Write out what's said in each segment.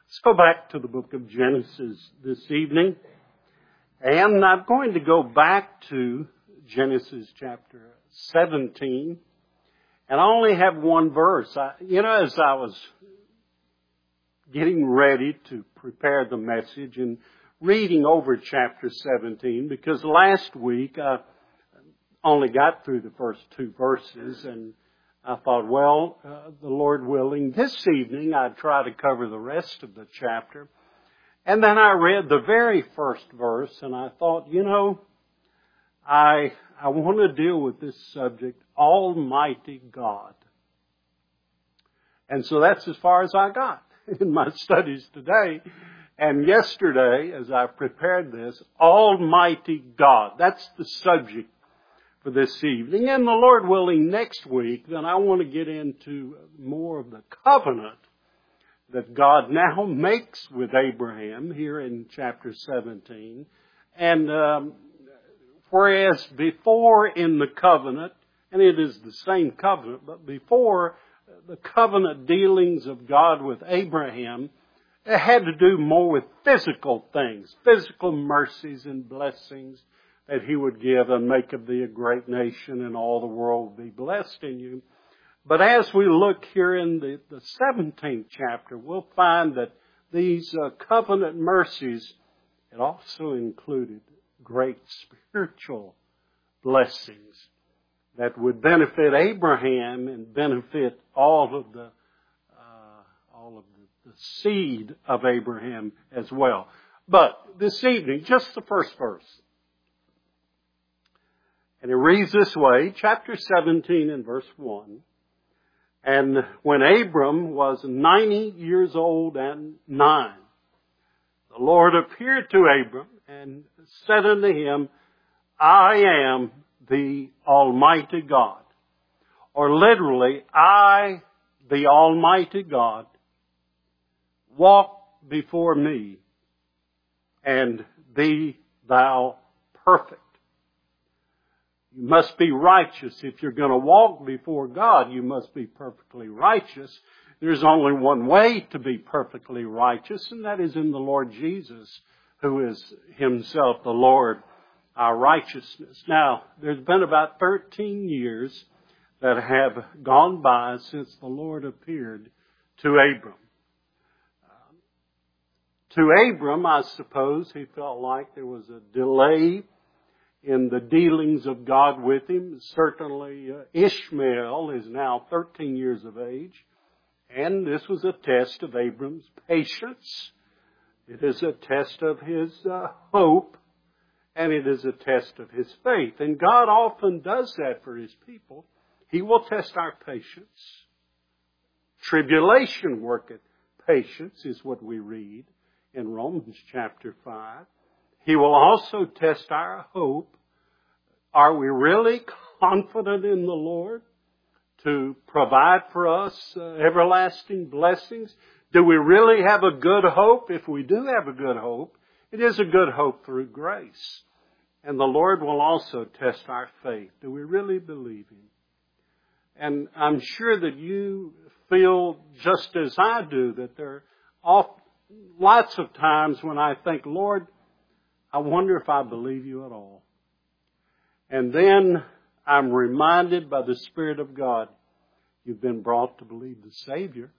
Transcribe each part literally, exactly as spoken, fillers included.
Let's go back to the book of Genesis this evening. And I'm going to go back to Genesis chapter seventeen. And I only have one verse. I, you know, as I was getting ready to prepare the message and reading over chapter seventeen, because last week I only got through the first two verses, and I thought, well, uh, the Lord willing, this evening I'd try to cover the rest of the chapter. And then I read the very first verse, and I thought, you know, I I want to deal with this subject, Almighty God. And so that's as far as I got in my studies today. And yesterday, as I prepared this, Almighty God. That's the subject for this evening. And the Lord willing, next week, then I want to get into more of the covenant that God now makes with Abraham here in chapter seventeen. And um, whereas before in the covenant, and it is the same covenant, but before the covenant dealings of God with Abraham, it had to do more with physical things, physical mercies and blessings that He would give and make of thee a great nation, and all the world will be blessed in you. But as we look here in the, the seventeenth chapter, we'll find that these uh, covenant mercies, it also included great spiritual blessings that would benefit Abraham and benefit all of the uh, all of the, the seed of Abraham as well. But this evening, just the first verse. And it reads this way, chapter seventeen and verse one. And when Abram was ninety years old and nine, the Lord appeared to Abram and said unto him, I am the Almighty God. Or literally, I, the Almighty God, walk before me, and be thou perfect. You must be righteous. If you're going to walk before God, you must be perfectly righteous. There's only one way to be perfectly righteous, and that is in the Lord Jesus, who is Himself the Lord, our righteousness. Now, there's been about thirteen years that have gone by since the Lord appeared to Abram. To Abram, I suppose, he felt like there was a delay in the dealings of God with him. Certainly, uh, Ishmael is now thirteen years of age, and this was a test of Abram's patience. It is a test of his uh, hope, and it is a test of his faith. And God often does that for His people. He will test our patience. Tribulation worketh patience is what we read in Romans chapter five. He will also test our hope. Are we really confident in the Lord to provide for us uh, everlasting blessings? Do we really have a good hope? If we do have a good hope, it is a good hope through grace. And the Lord will also test our faith. Do we really believe Him? And I'm sure that you feel just as I do, that there are lots of times when I think, Lord, I wonder if I believe You at all. And then I'm reminded by the Spirit of God, you've been brought to believe the Savior.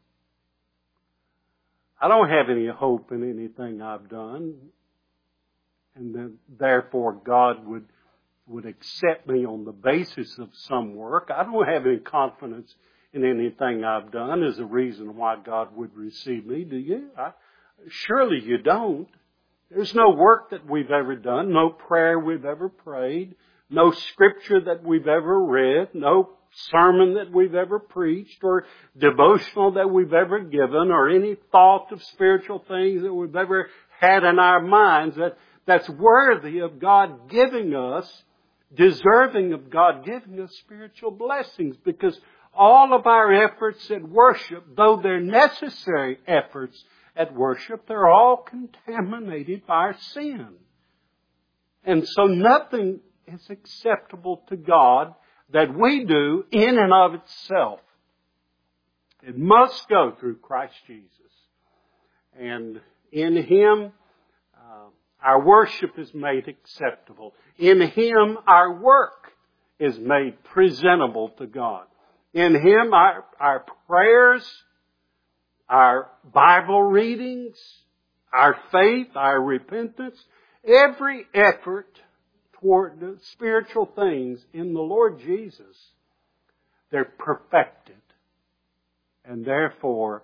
I don't have any hope in anything I've done, and then therefore God would would accept me on the basis of some work. I don't have any confidence in anything I've done as a reason why God would receive me. Do you? I, surely you don't. There's no work that we've ever done, no prayer we've ever prayed, no scripture that we've ever read, no sermon that we've ever preached, or devotional that we've ever given, or any thought of spiritual things that we've ever had in our minds that, that's worthy of God giving us, deserving of God giving us spiritual blessings. Because all of our efforts at worship, though they're necessary efforts at worship, they're all contaminated by our sin. And so nothing is acceptable to God that we do in and of itself. It must go through Christ Jesus. And in Him, uh, our worship is made acceptable. In Him, our work is made presentable to God. In Him, our, our prayers, our Bible readings, our faith, our repentance, every effort toward the spiritual things in the Lord Jesus, they're perfected. And therefore,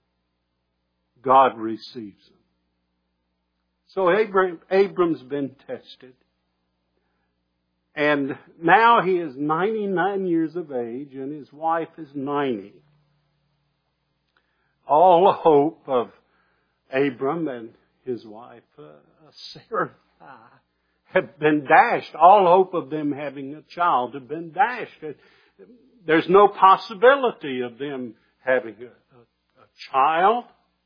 God receives them. So Abram, Abram's been tested. And now he is ninety-nine years of age and his wife is ninety. All hope of Abram and his wife, uh, Sarah, have been dashed. All hope of them having a child have been dashed. There's no possibility of them having a, a, a child.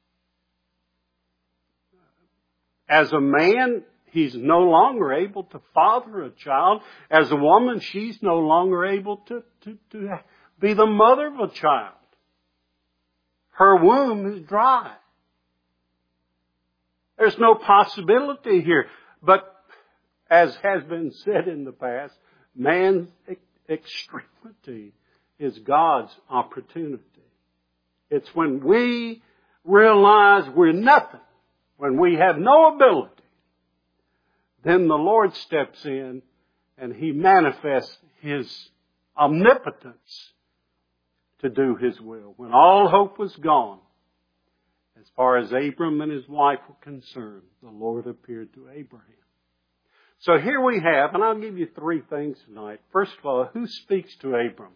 As a man, he's no longer able to father a child. As a woman, she's no longer able to, to, to be the mother of a child. Her womb is dry. There's no possibility here. But as has been said in the past, man's extremity is God's opportunity. It's when we realize we're nothing, when we have no ability, then the Lord steps in and He manifests His omnipotence to do His will. When all hope was gone, as far as Abram and his wife were concerned, the Lord appeared to Abraham. So here we have, and I'll give you three things tonight. First of all, who speaks to Abram?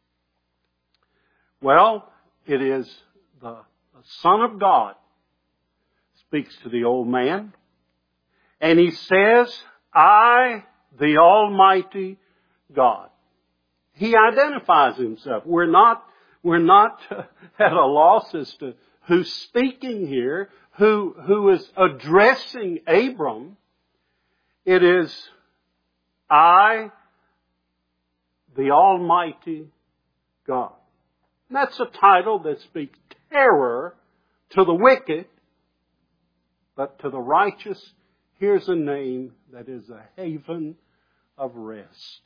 Well, it is the, the Son of God speaks to the old man. And He says, I, the Almighty God. He identifies Himself. We're not, we're not at a loss as to who's speaking here, who, who is addressing Abram. It is I, the Almighty God. And that's a title that speaks terror to the wicked, but to the righteous, here's a name that is a haven of rest.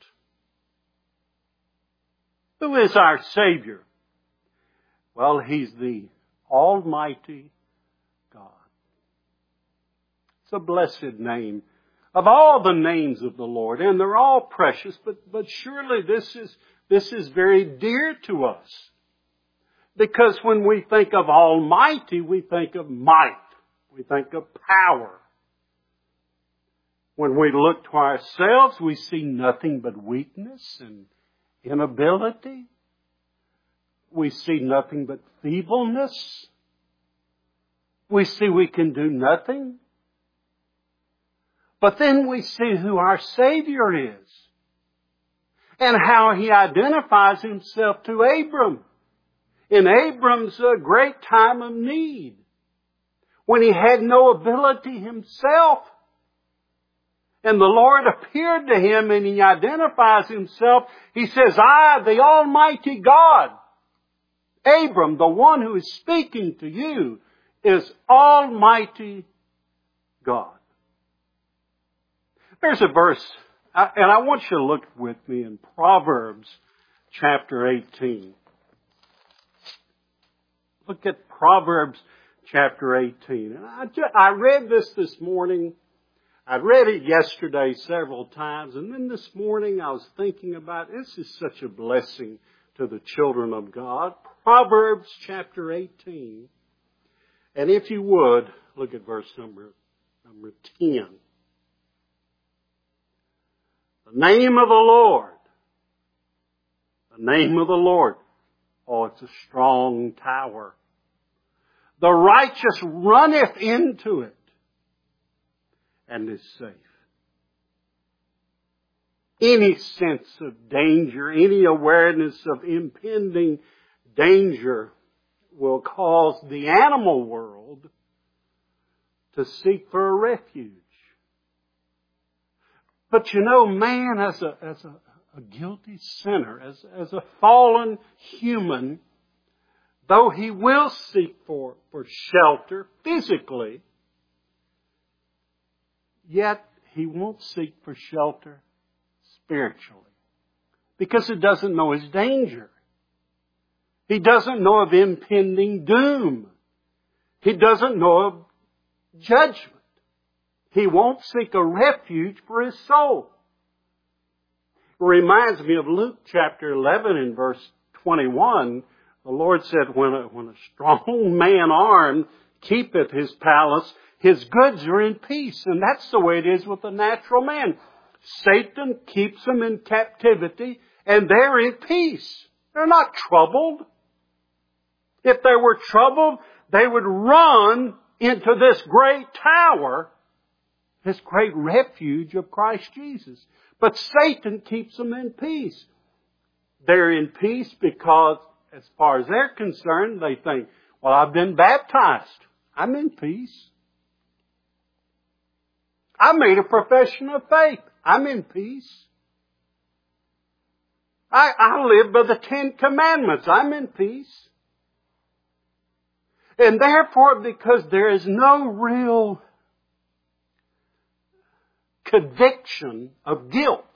Who is our Savior? Well, He's the Almighty God. It's a blessed name of all the names of the Lord, and they're all precious, but, but surely this is, this is very dear to us. Because when we think of Almighty, we think of might. We think of power. When we look to ourselves, we see nothing but weakness and inability. We see nothing but feebleness. We see we can do nothing. But then we see who our Savior is and how He identifies Himself to Abram in Abram's uh, great time of need, when he had no ability himself. And the Lord appeared to him and He identifies Himself. He says, I, the Almighty God, Abram, the one who is speaking to you, is Almighty God. There's a verse, and I want you to look with me in Proverbs chapter eighteen. Look at Proverbs chapter eighteen. And I, just, I read this this morning. I read it yesterday several times, and then this morning I was thinking about, this is such a blessing to the children of God. Proverbs chapter eighteen. And if you would, look at verse number, number ten. The name of the Lord. The name of the Lord. Oh, it's a strong tower. The righteous runneth into it and is safe. Any sense of danger, any awareness of impending danger will cause the animal world to seek for a refuge. But you know, man as a, as a, a guilty sinner, as, as a fallen human, though he will seek for, for shelter physically, yet he won't seek for shelter spiritually. Because he doesn't know his danger. He doesn't know of impending doom. He doesn't know of judgment. He won't seek a refuge for his soul. It reminds me of Luke chapter eleven and verse twenty-one. The Lord said, when a, when a strong man armed keepeth his palace, his goods are in peace. And that's the way it is with the natural man. Satan keeps them in captivity and they're in peace. They're not troubled. If they were troubled, they would run into this great tower, this great refuge of Christ Jesus. But Satan keeps them in peace. They're in peace because, as far as they're concerned, they think, well, I've been baptized. I'm in peace. I made a profession of faith. I'm in peace. I, I live by the Ten Commandments. I'm in peace. And therefore, because there is no real conviction of guilt,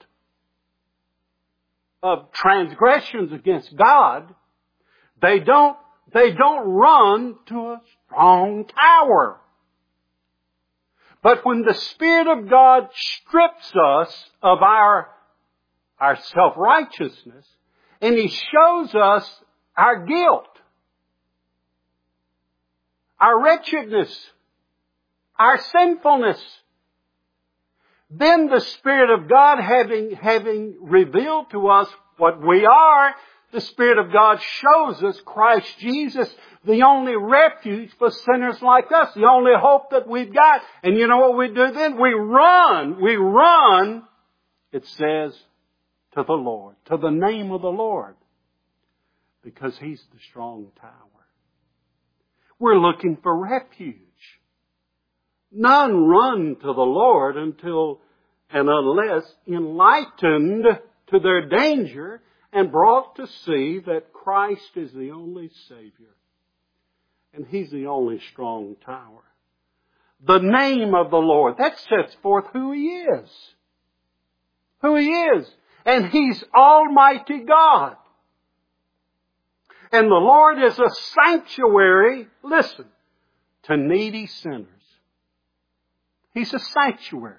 of transgressions against God, they don't, they don't run to a strong tower. But when the Spirit of God strips us of our, our self-righteousness, and He shows us our guilt, our wretchedness, our sinfulness, then the Spirit of God, having, having revealed to us what we are, the Spirit of God shows us Christ Jesus, the only refuge for sinners like us, the only hope that we've got. And you know what we do then? We run, we run, it says, to the Lord, to the name of the Lord, because He's the strong tower. We're looking for refuge. None run to the Lord until and unless enlightened to their danger and brought to see that Christ is the only Savior. And He's the only strong tower. The name of the Lord, that sets forth who He is. Who He is. And He's Almighty God. And the Lord is a sanctuary, listen, to needy sinners. He's a sanctuary.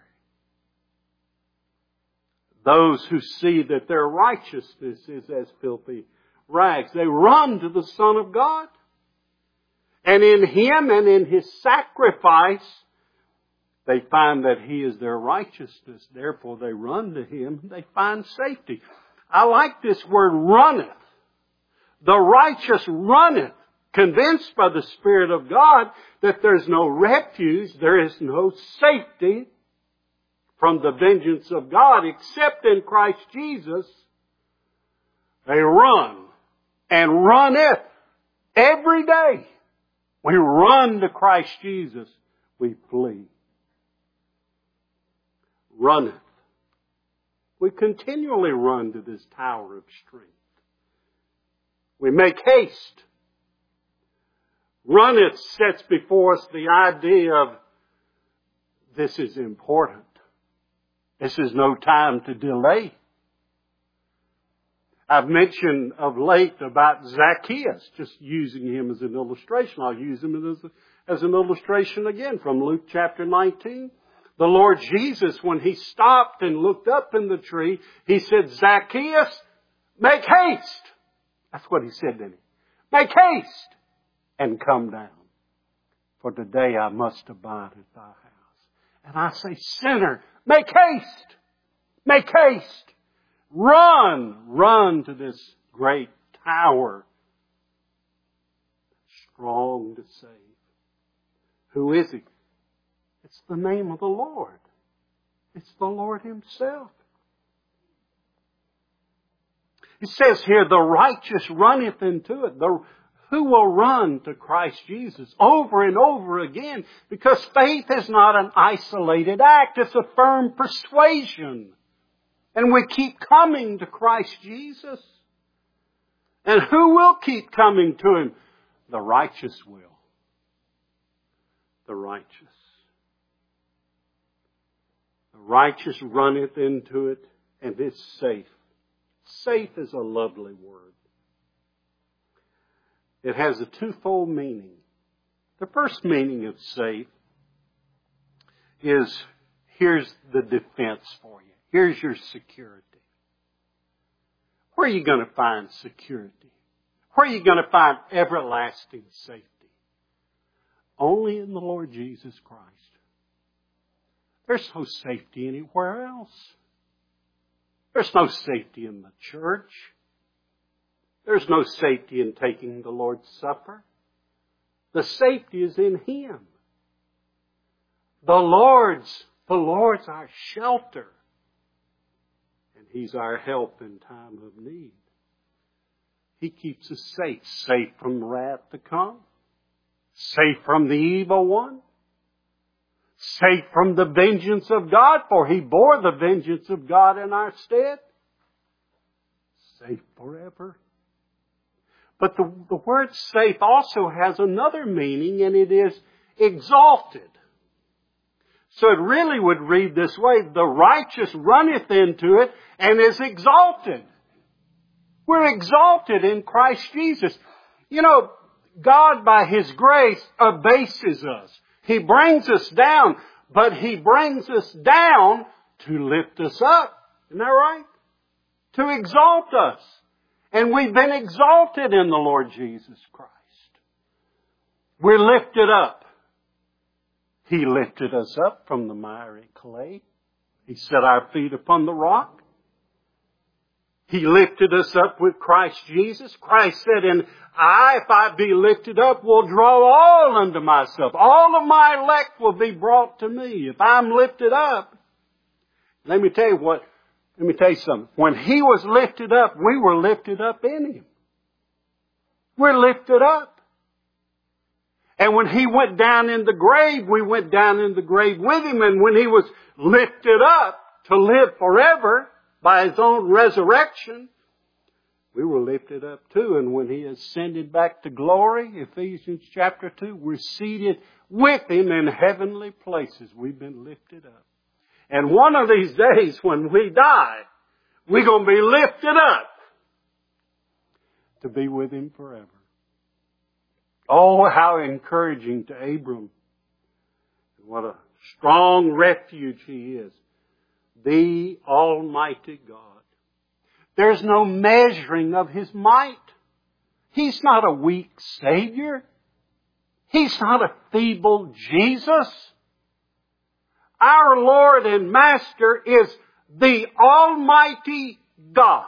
Those who see that their righteousness is as filthy rags, they run to the Son of God. And in Him and in His sacrifice, they find that He is their righteousness. Therefore, they run to Him and they find safety. I like this word, runneth. The righteous runneth, convinced by the Spirit of God that there's no refuge, there is no safety from the vengeance of God except in Christ Jesus. They run and runneth every day. We run to Christ Jesus. We flee. Runneth. We continually run to this tower of strength. We make haste. Runneth sets before us the idea of this is important. This is no time to delay. I've mentioned of late about Zacchaeus, just using him as an illustration. I'll use him as, a, as an illustration again from Luke chapter nineteen. The Lord Jesus, when He stopped and looked up in the tree, He said, Zacchaeus, make haste. That's what He said to him. Make haste and come down. For today I must abide at thy house. And I say, sinner, make haste. Make haste. Run. Run to this great tower. Strong to save. Who is He? It's the name of the Lord. It's the Lord Himself. It says here, the righteous runneth into it. The, who will run to Christ Jesus over and over again? Because faith is not an isolated act. It's a firm persuasion. And we keep coming to Christ Jesus. And who will keep coming to Him? The righteous will. The righteous. The righteous runneth into it, and it's safe. Safe is a lovely word. It has a twofold meaning. The first meaning of safe is, here's the defense for you. Here's your security. Where are you going to find security? Where are you going to find everlasting safety? Only in the Lord Jesus Christ. There's no safety anywhere else. There's no safety in the church. There's no safety in taking the Lord's Supper. The safety is in Him. The Lord's, the Lord's our shelter. And He's our help in time of need. He keeps us safe. Safe from wrath to come. Safe from the evil one. Safe from the vengeance of God, for He bore the vengeance of God in our stead. Safe forever. But the, the word safe also has another meaning, and it is exalted. So it really would read this way: the righteous runneth into it and is exalted. We're exalted in Christ Jesus. You know, God by His grace abases us. He brings us down, but He brings us down to lift us up. Isn't that right? To exalt us. And we've been exalted in the Lord Jesus Christ. We're lifted up. He lifted us up from the miry clay. He set our feet upon the rock. He lifted us up with Christ Jesus. Christ said, and I, if I be lifted up, will draw all unto myself. All of my elect will be brought to me. If I'm lifted up, let me tell you what, let me tell you something. When He was lifted up, we were lifted up in Him. We're lifted up. And when He went down in the grave, we went down in the grave with Him. And when He was lifted up to live forever by His own resurrection, we were lifted up too. And when He ascended back to glory, Ephesians chapter two, we're seated with Him in heavenly places. We've been lifted up. And one of these days when we die, we're going to be lifted up to be with Him forever. Oh, how encouraging to Abram. What a strong refuge he is. The Almighty God. There's no measuring of His might. He's not a weak Savior. He's not a feeble Jesus. Our Lord and Master is the Almighty God.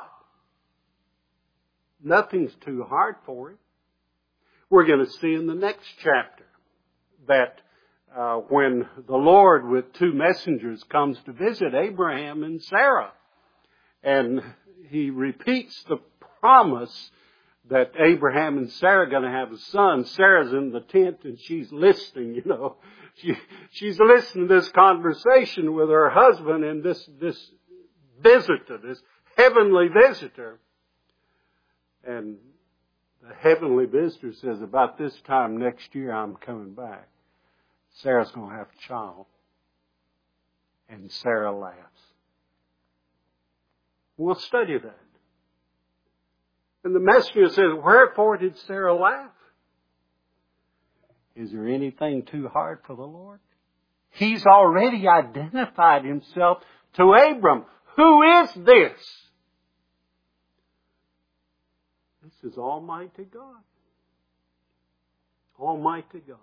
Nothing's too hard for Him. We're going to see in the next chapter that uh, when the Lord with two messengers comes to visit Abraham and Sarah, and He repeats the promise that Abraham and Sarah are going to have a son. Sarah's in the tent and she's listening, you know. She, she's listening to this conversation with her husband and this, this visitor, this heavenly visitor. And the heavenly visitor says, about this time next year I'm coming back. Sarah's going to have a child. And Sarah laughs. We'll study that. And the messenger says, wherefore did Sarah laugh? Is there anything too hard for the Lord? He's already identified Himself to Abram. Who is this? This is Almighty God. Almighty God.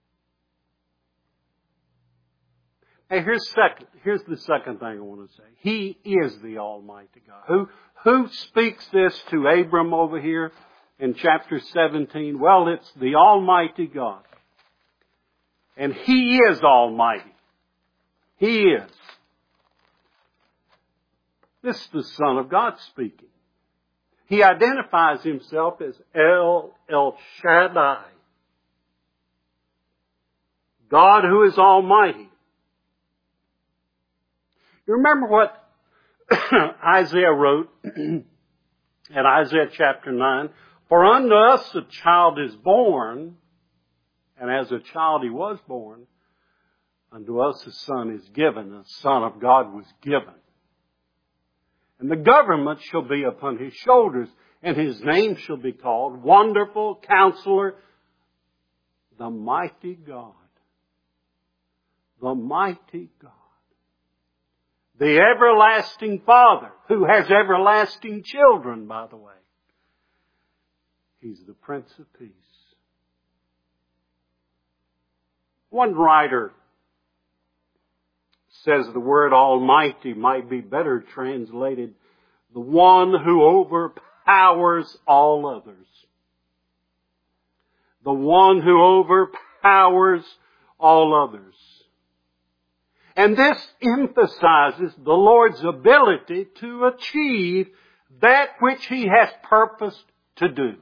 Hey, here's second. Here's the second thing I want to say. He is the Almighty God. Who, who speaks this to Abram over here in chapter seventeen? Well, it's the Almighty God. And He is Almighty. He is. This is the Son of God speaking. He identifies Himself as El, El Shaddai. God who is Almighty. You remember what Isaiah wrote in Isaiah chapter nine? For unto us a child is born, and as a child he was born, unto us a son is given, the Son of God was given. And the government shall be upon his shoulders, and his name shall be called Wonderful Counselor, the Mighty God. The Mighty God. The Everlasting Father, who has everlasting children, by the way. He's the Prince of Peace. One writer says the word Almighty might be better translated, the one who overpowers all others. The one who overpowers all others. And this emphasizes the Lord's ability to achieve that which He has purposed to do.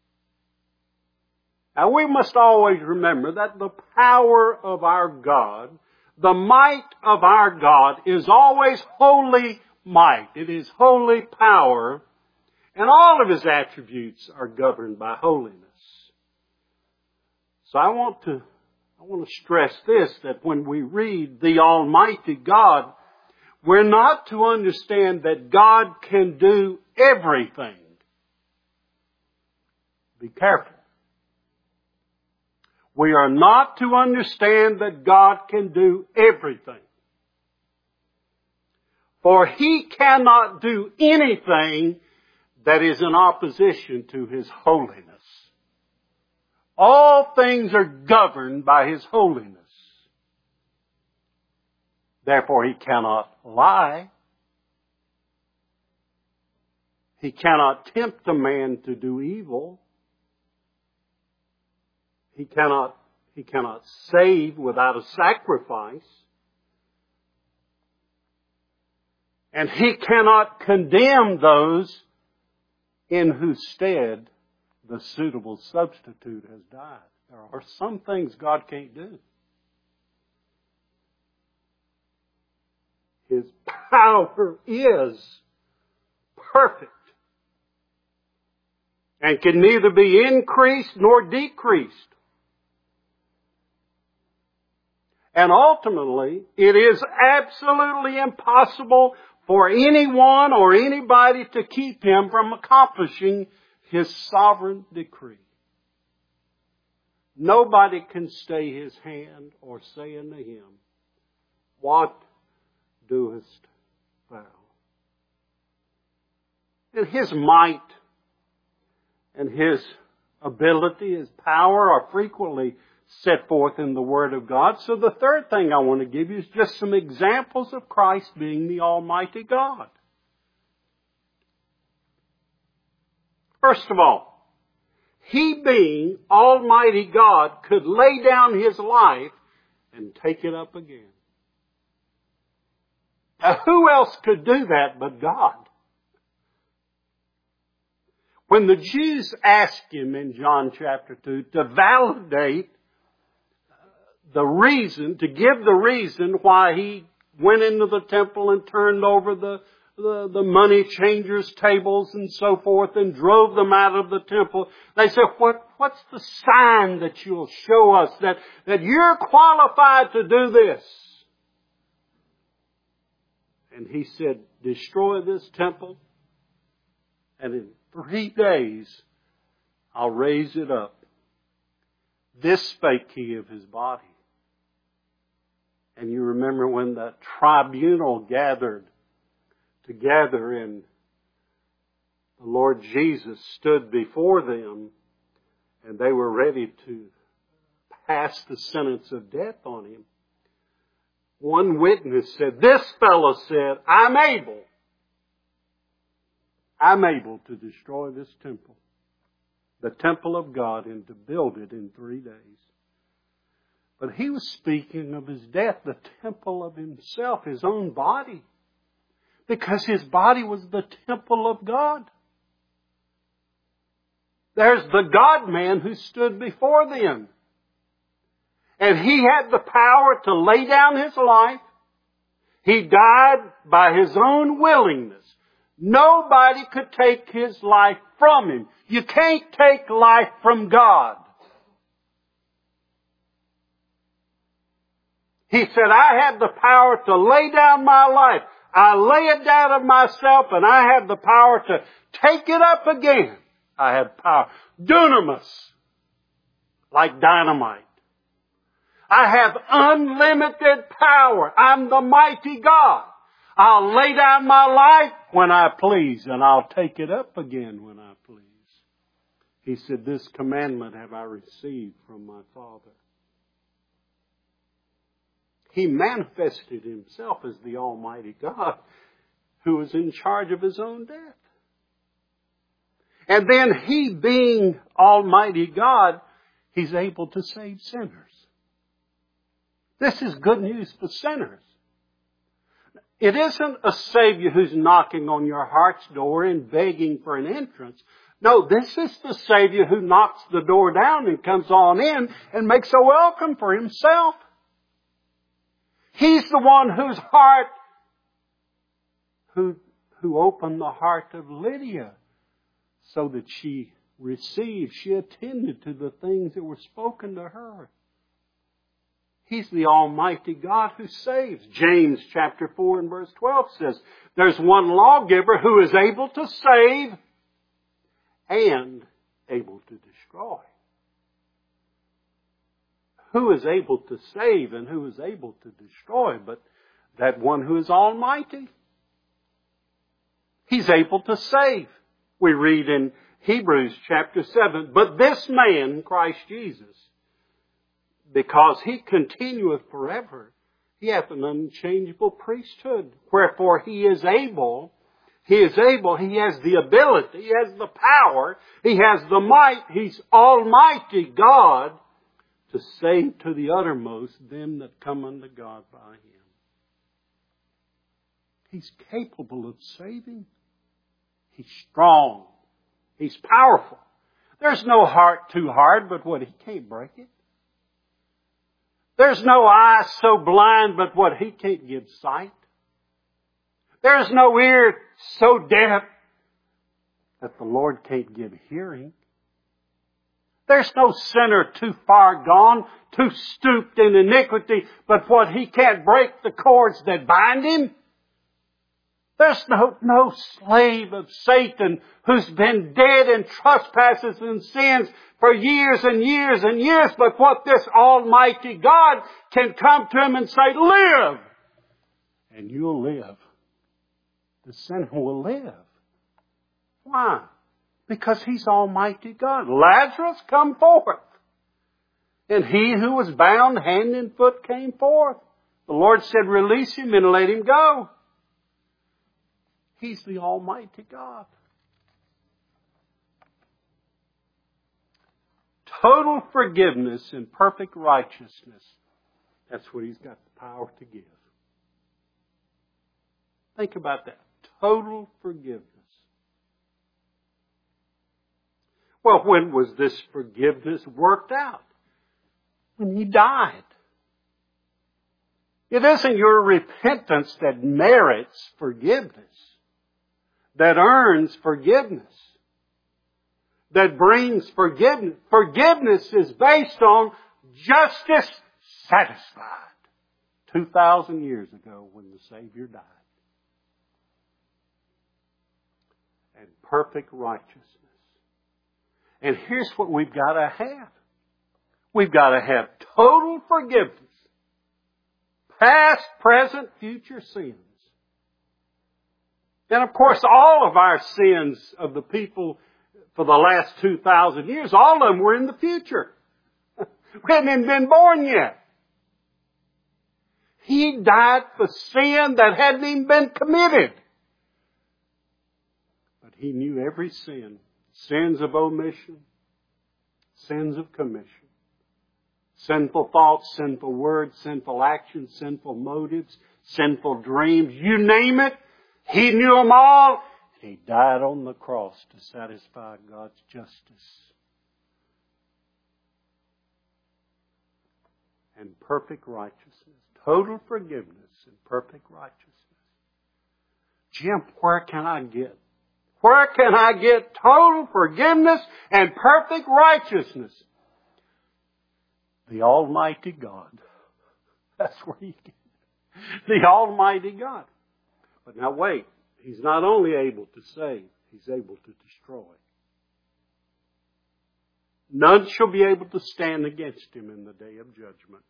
Now we must always remember that the power of our God, the might of our God, is always holy might. It is holy power, and all of His attributes are governed by holiness. So I want to I want to stress this, that when we read the Almighty God, we're not to understand that God can do everything. Be careful. We are not to understand that God can do everything. For He cannot do anything that is in opposition to His holiness. All things are governed by His holiness. Therefore, He cannot lie. He cannot tempt a man to do evil. He cannot, he cannot save without a sacrifice. And He cannot condemn those in whose stead the suitable substitute has died. There are some things God can't do. His power is perfect and can neither be increased nor decreased. And ultimately, it is absolutely impossible for anyone or anybody to keep Him from accomplishing His sovereign decree. Nobody can stay His hand or say unto Him, what doest thou? And His might and His ability, His power are frequently set forth in the Word of God. So the third thing I want to give you is just some examples of Christ being the Almighty God. First of all, He being Almighty God could lay down His life and take it up again. Now, who else could do that but God? When the Jews asked Him in John chapter two to validate the reason, to give the reason why He went into the temple and turned over the, the, the money changers' tables and so forth and drove them out of the temple, they said, what, what's the sign that you'll show us that, that you're qualified to do this? And He said, destroy this temple, and in three days I'll raise it up. This spake He of His body. And you remember when the tribunal gathered together and the Lord Jesus stood before them and they were ready to pass the sentence of death on Him. One witness said, this fellow said, I'm able. I'm able to destroy this temple, the temple of God, and to build it in three days. But He was speaking of His death, the temple of Himself, His own body. Because His body was the temple of God. There's the God-man who stood before them. And He had the power to lay down His life. He died by His own willingness. Nobody could take His life from Him. You can't take life from God. He said, I have the power to lay down my life. I lay it down of myself, and I have the power to take it up again. I have power. Dunamis, like dynamite. I have unlimited power. I'm the mighty God. I'll lay down my life when I please, and I'll take it up again when I please. He said, this commandment have I received from my Father. He manifested Himself as the Almighty God who was in charge of His own death. And then He, being Almighty God, He's able to save sinners. This is good news for sinners. It isn't a Savior who's knocking on your heart's door and begging for an entrance. No, this is the Savior who knocks the door down and comes on in and makes a welcome for Himself. He's the one whose heart, who, who opened the heart of Lydia so that she received, she attended to the things that were spoken to her. He's the Almighty God who saves. James chapter four and verse twelve says, there's one lawgiver who is able to save and able to destroy. Who is able to save and who is able to destroy but that one who is almighty? He's able to save. We read in Hebrews chapter seven, but this man, Christ Jesus, because He continueth forever, He hath an unchangeable priesthood. Wherefore He is able, He is able, He has the ability, He has the power, He has the might, He's Almighty God, to save to the uttermost them that come unto God by Him. He's capable of saving. He's strong. He's powerful. There's no heart too hard but what He can't break it. There's no eye so blind but what He can't give sight. There's no ear so deaf that the Lord can't give hearing. There's no sinner too far gone, too stooped in iniquity, but what He can't break the cords that bind him. There's no, no slave of Satan who's been dead in trespasses and sins for years and years and years, but what this Almighty God can come to him and say, live! And you'll live. The sinner will live. Why? Because He's Almighty God. Lazarus, come forth. And he who was bound hand and foot came forth. The Lord said, release him and let him go. He's the Almighty God. Total forgiveness and perfect righteousness. That's what He's got the power to give. Think about that. Total forgiveness. Well, when was this forgiveness worked out? When He died. It isn't your repentance that merits forgiveness, that earns forgiveness, that brings forgiveness. Forgiveness is based on justice satisfied. Two thousand years ago when the Savior died. And perfect righteousness. And here's what we've got to have. We've got to have total forgiveness. Past, present, future sins. And of course, all of our sins of the people for the last two thousand years, all of them were in the future. We hadn't even been born yet. He died for sin that hadn't even been committed. But He knew every sin. Sins of omission, sins of commission. Sinful thoughts, sinful words, sinful actions, sinful motives, sinful dreams. You name it. He knew them all. He died on the cross to satisfy God's justice. And perfect righteousness. Total forgiveness and perfect righteousness. Jim, where can I get? Where can I get total forgiveness and perfect righteousness? The Almighty God. That's where you get it. The Almighty God. But now wait. He's not only able to save, He's able to destroy. None shall be able to stand against Him in the day of judgment.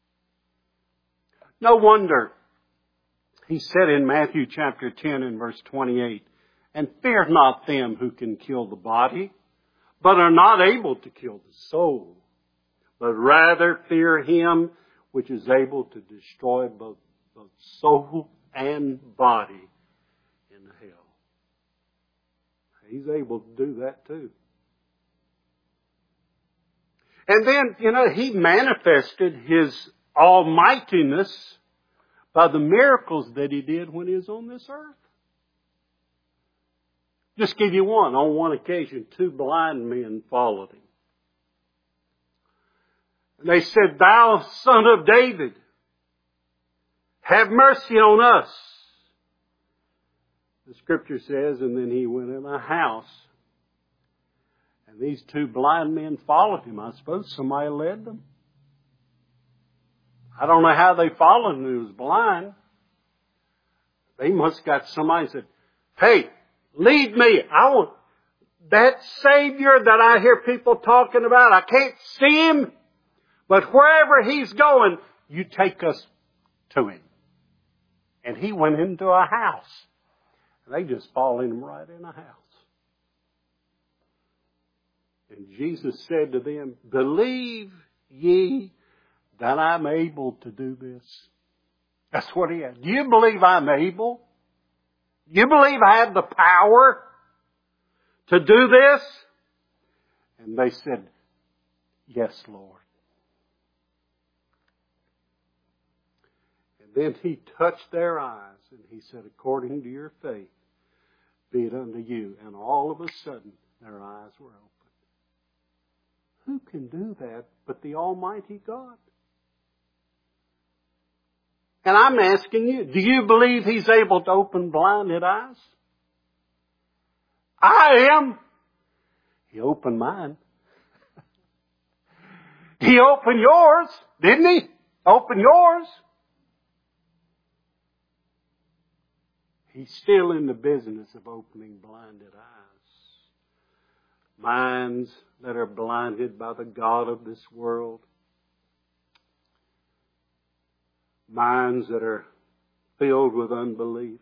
No wonder He said in Matthew chapter ten and verse twenty-eight, and fear not them who can kill the body, but are not able to kill the soul, but rather fear Him which is able to destroy both, both soul and body in hell. He's able to do that too. And then, you know, He manifested His almightiness by the miracles that He did when He was on this earth. Just give you one. On one occasion, two blind men followed Him. And they said, Thou Son of David, have mercy on us. The Scripture says, and then He went in a house. And these two blind men followed Him. I suppose somebody led them. I don't know how they followed Him. He was blind. They must have got somebody that said, hey, lead me. I want that Savior that I hear people talking about. I can't see Him. But wherever He's going, you take us to Him. And He went into a house. And they just followed Him right in a house. And Jesus said to them, believe ye that I'm able to do this? That's what He had. Do you believe I'm able? Do you believe I have the power to do this? And they said, yes, Lord. And then He touched their eyes and He said, according to your faith, be it unto you. And all of a sudden, their eyes were open. Who can do that but the Almighty God? And I'm asking you, do you believe He's able to open blinded eyes? I am. He opened mine. He opened yours, didn't He? Open yours. He's still in the business of opening blinded eyes. Minds that are blinded by the God of this world. Minds that are filled with unbelief.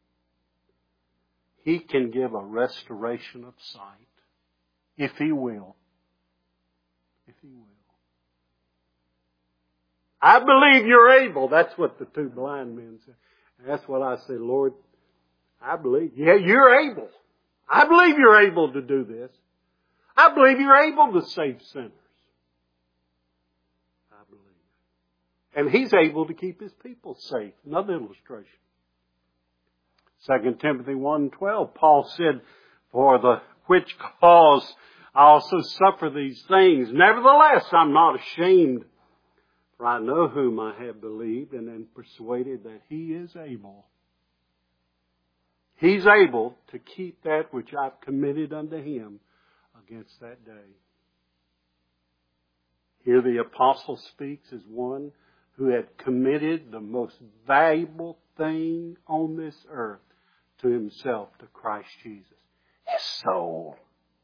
He can give a restoration of sight, if He will. If He will. I believe you're able. That's what the two blind men said. And that's what I say, Lord, I believe. Yeah, you're able. I believe you're able to do this. I believe you're able to save sinners. I believe. And He's able to keep His people safe. Another illustration. Second Timothy one twelve, Paul said, for the which cause I also suffer these things. Nevertheless, I'm not ashamed, for I know whom I have believed and am persuaded that He is able. He's able to keep that which I've committed unto Him against that day. Here the apostle speaks as one who had committed the most valuable thing on this earth to himself, to Christ Jesus. His soul.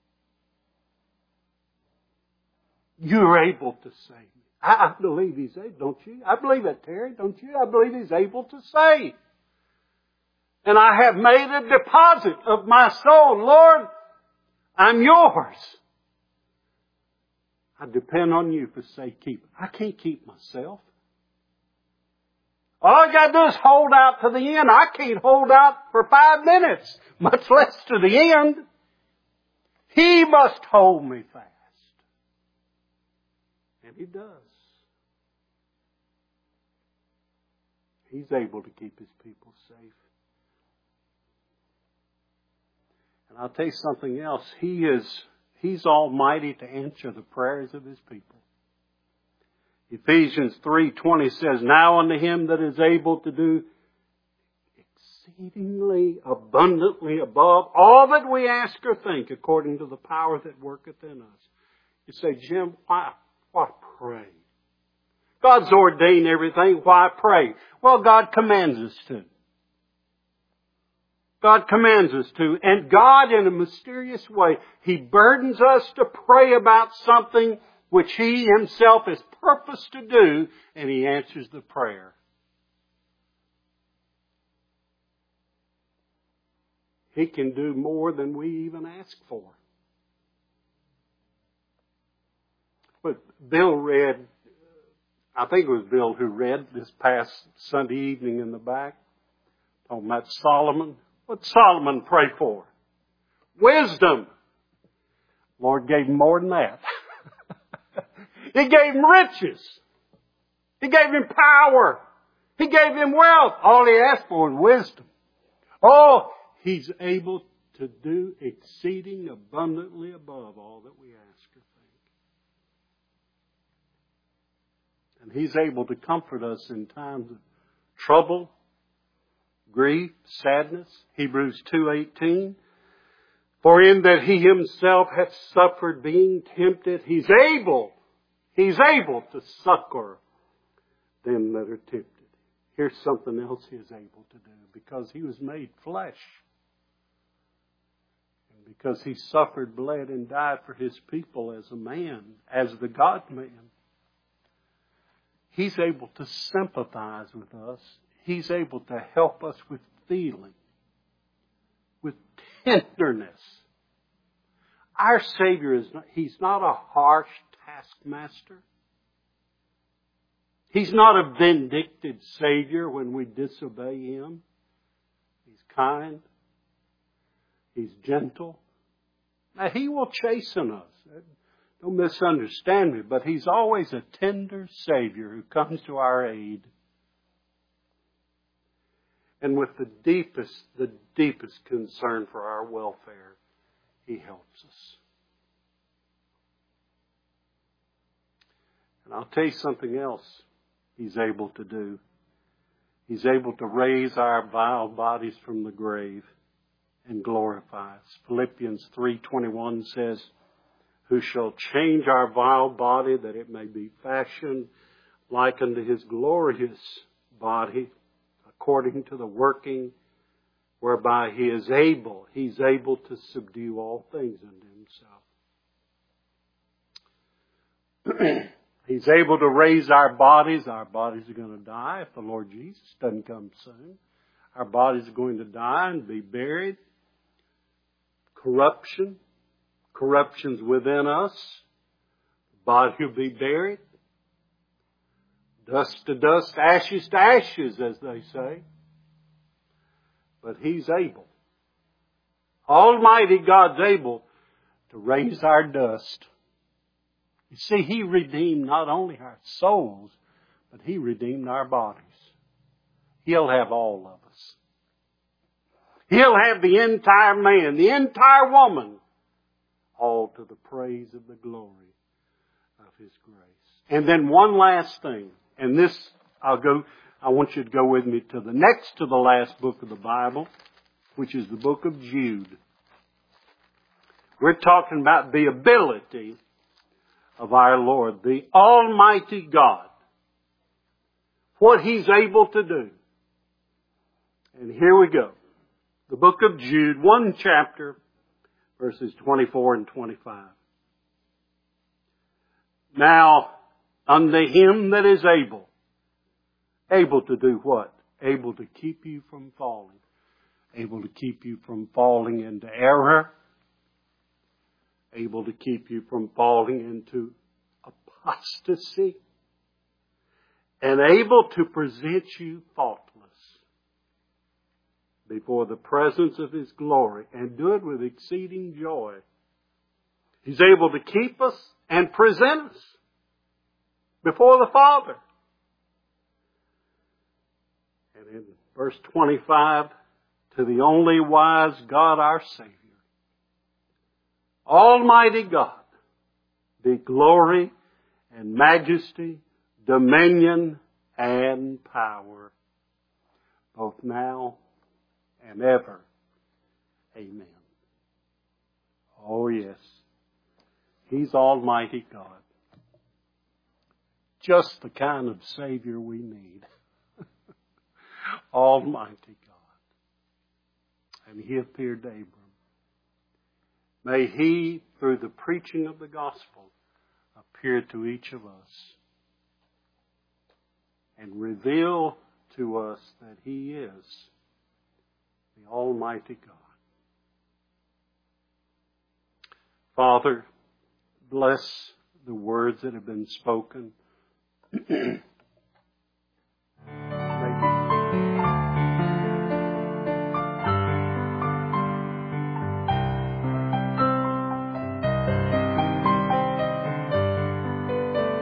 You're able to save me. I, I believe He's able, don't you? I believe it, Terry, don't you? I believe He's able to save. And I have made a deposit of my soul. Lord, I'm yours. I depend on you for safekeeping. I can't keep myself. All I got to do is hold out to the end. I can't hold out for five minutes, much less to the end. He must hold me fast. And He does. He's able to keep His people safe. And I'll tell you something else. He is, He's almighty to answer the prayers of His people. Ephesians three twenty says, now unto Him that is able to do exceedingly abundantly above all that we ask or think, according to the power that worketh in us. You say, Jim, why, why pray? God's ordained everything. Why pray? Well, God commands us to. God commands us to. And God, in a mysterious way, He burdens us to pray about something which He Himself has purposed to do, and He answers the prayer. He can do more than we even ask for. But Bill read, I think it was Bill who read this past Sunday evening in the back, talking about Solomon. What did Solomon pray for? Wisdom. Lord gave him more than that. He gave him riches. He gave him power. He gave him wealth. All he asked for was wisdom. Oh, He's able to do exceeding abundantly above all that we ask or think. And He's able to comfort us in times of trouble, grief, sadness. Hebrews two eighteen. For in that He Himself hath suffered being tempted, He's able, He's able to succor them that are tempted. Here's something else He is able to do. Because He was made flesh. And because He suffered, bled, and died for His people as a man, as the God-man. He's able to sympathize with us. He's able to help us with feeling, with tenderness. Our Savior is not, He's not a harsh taskmaster. He's not a vindictive Savior when we disobey Him. He's kind. He's gentle. Now, He will chasten us. Don't misunderstand me, but He's always a tender Savior who comes to our aid. And with the deepest, the deepest concern for our welfare, He helps us. And I'll tell you something else He's able to do. He's able to raise our vile bodies from the grave and glorify us. Philippians three twenty-one says, who shall change our vile body that it may be fashioned like unto His glorious body, according to the working whereby He is able, He's able to subdue all things unto Himself. He's able to raise our bodies. Our bodies are going to die if the Lord Jesus doesn't come soon. Our bodies are going to die and be buried. Corruption. Corruption's within us. The body will be buried. Dust to dust, ashes to ashes, as they say. But He's able. Almighty God's able to raise our dust. You see, He redeemed not only our souls, but He redeemed our bodies. He'll have all of us. He'll have the entire man, the entire woman, all to the praise of the glory of His grace. And then one last thing, and this, I'll go, I want you to go with me to the next to the last book of the Bible, which is the book of Jude. We're talking about the ability of our Lord, the Almighty God. What He's able to do. And here we go. The book of Jude, one chapter, verses twenty-four and twenty-five. Now, unto Him that is able. Able to do what? Able to keep you from falling. Able to keep you from falling into error. Able to keep you from falling into apostasy. And able to present you faultless before the presence of His glory, and do it with exceeding joy. He's able to keep us and present us before the Father. And in verse twenty-five, to the only wise God our Savior, Almighty God, be glory and majesty, dominion and power, both now and ever. Amen. Oh, yes. He's Almighty God. Just the kind of Savior we need. Almighty God. And He appeared to Abram. May He, through the preaching of the gospel, appear to each of us and reveal to us that He is the Almighty God. Father, bless the words that have been spoken.